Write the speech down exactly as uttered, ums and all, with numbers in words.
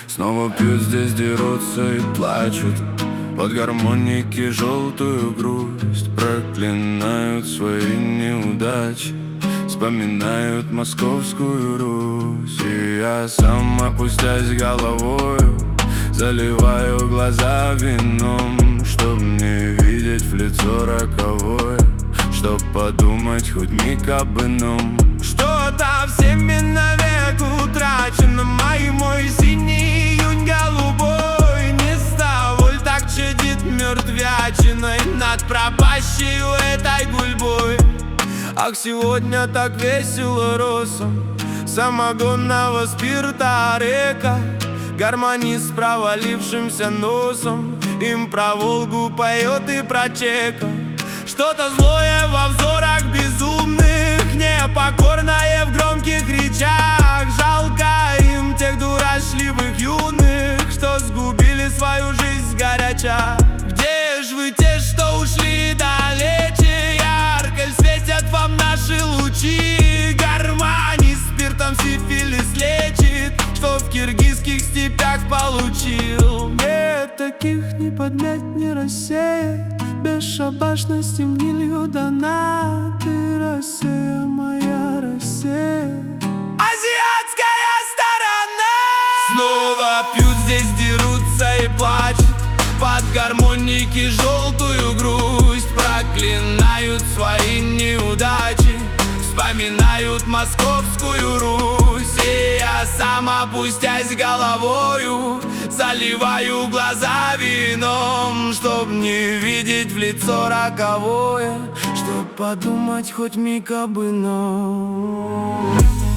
Снова пьют, здесь дерутся и плачут. Под гармоники желтую грусть проклинают свои неудачи, вспоминают московскую Русь. И я сам, опустясь головою, заливаю глаза вином, чтоб не видеть в лицо роковое, чтоб подумать хоть миг об ином. Что-то всеми навек утрачено, май мой синий, июнь голубой. Не ставоль так чадит мертвячиной над пропащей этой гульбой. Ах, сегодня так весело росом самогонного спирта река. Гармонист с провалившимся носом им про Волгу поет и про Чека. Что-то злое во взорах безумных, непокорное в громких речах. Жалко им тех дурашливых юных, что сгубили свою жизнь сгоряча. Где ж вы те, что ушли далече? Ярко светят вам наши лучи. Гармонист спиртом сифилис лечит, что в киргизских степях получил. Нет, таких не поднять, не рассеять. Бесшабашности в гнилью дана. Ты Россия, моя Россия, азиатская сторона. Снова пьют, здесь дерутся и плачут. Под гармоники желтую грусть проклинают свои неудачи, вспоминают московскую Русь. И я сам, опустясь головою, заливаю глаза вином, чтоб не видеть в лицо роковое, чтоб подумать хоть миг об ином.